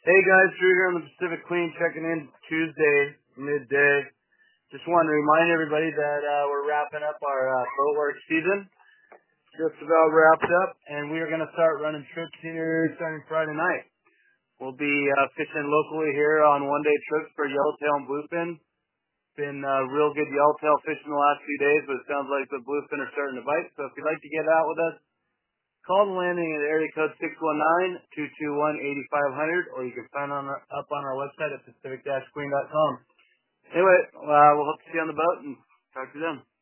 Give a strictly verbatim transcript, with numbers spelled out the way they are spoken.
Hey guys, Drew here on the Pacific Queen, checking in Tuesday, midday. Just wanted to remind everybody that uh, we're wrapping up our uh, boat work season. Just about wrapped up, and we are going to start running trips here starting Friday night. We'll be uh, fishing locally here on one-day trips for yellowtail and bluefin. Been uh, real good yellowtail fishing the last few days, but it sounds like the bluefin are starting to bite. So if you'd like to get out with us, call the landing at area code six one nine, two two one, eight five zero zero, or you can find on our, up on our website at pacific queen dot com. Anyway, uh, we'll hope to see you on the boat and talk to you then.